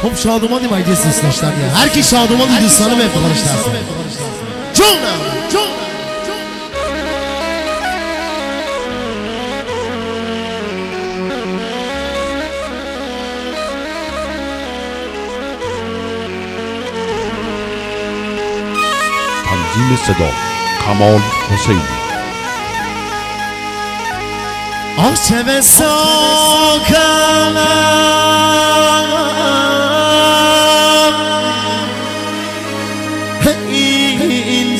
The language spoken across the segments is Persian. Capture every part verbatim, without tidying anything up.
خب شادومانی مگه دوست داشتم یا هر کی شادومانی دوستانه به افتخارش دست جونم جون تنظیم صدا کمال حسینی. آه چه بساکنم این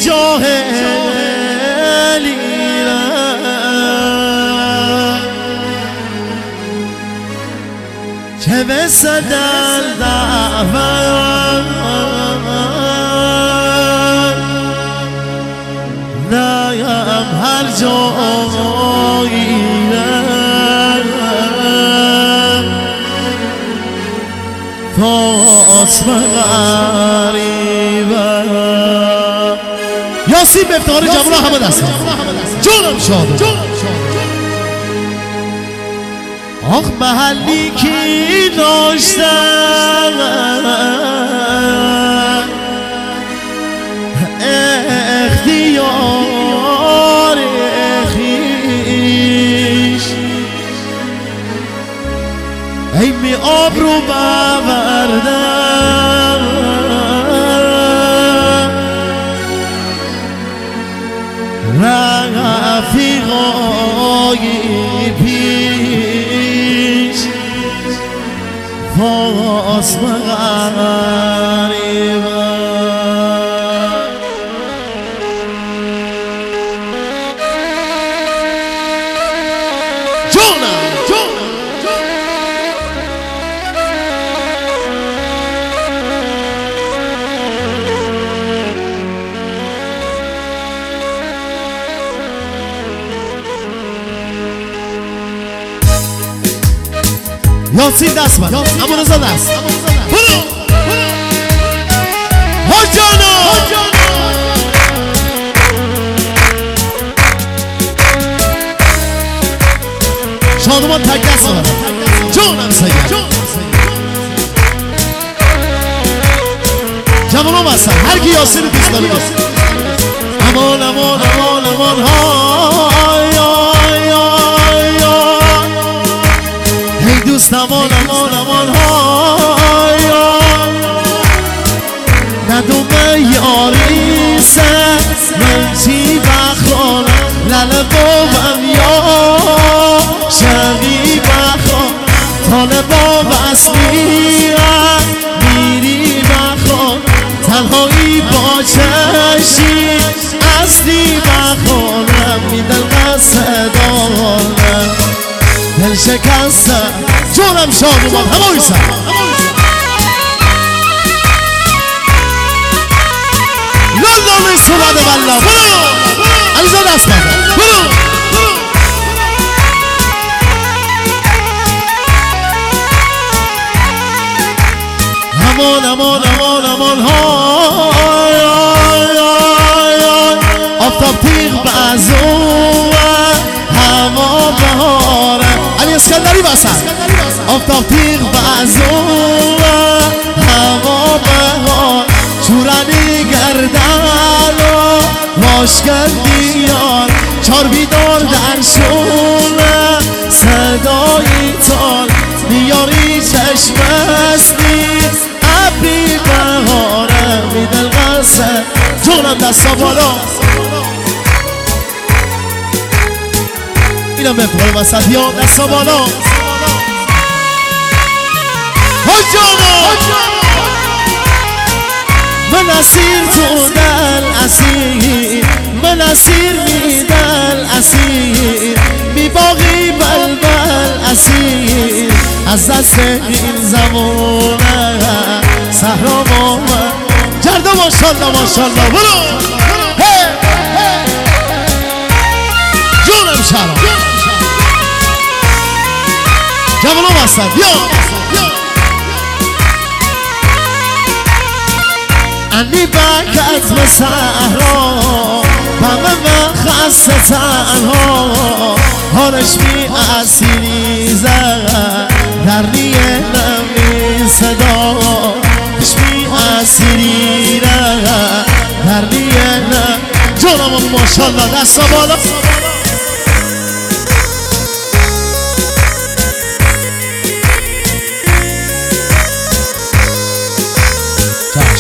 جاهلی را چه بسدن دعوان نایم هر جایی فاطمه غریبه یاسین به افتخار جوان همه دست جونم شاد آخ محلی کی داشتن اختیار خیش ای می آب رو بوردم رفیقای پیش فاطمه غریبه یاسین دست من اما رضا دست برو حاجانا شادمان تک دست من جونم سید جوان هم هستن هر کی یاسین دوست داره امان امان امان امان های دوست امان امان امان های ندومه یاری سر من چی بخوانم لله بابم یا شقی بخوان طالب باب اصلیت میری بخوان تنهایی با چشی اصلی بخوانم میدل قصدانم دل شکستم جونم شاد اومد همه ایسا لالله نیست اومده والله برو علیزا دست بده برو امان امان امان امان های آفتاب تیغ بازوه هوا بهاره علی اسکندری بسن آفتاب تیغ بازوه هوا بهار چورانی گردن و واشگردیان چار بیدار در شونه صدایی تال میاری چشم استی ابری بهاره میدل قصه جونم دستا بالا اینم به پول وسط یا دستا بالا حجانا من اسیر تو دل اسیر من اسیر میدل اسیر می باقی بلبل اسیر از دست این زمونه صحرا با من جرده ماشالله ماشالله برو جونم شرم جوانم هستن بیا انی بکت به صحرا همه به خسته تنها حالش می اسیری زد در نیه نمی صدا نه جانم ماشالله دستا بالا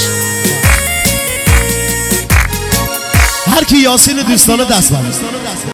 هر کی یاسین دوستانه دست بند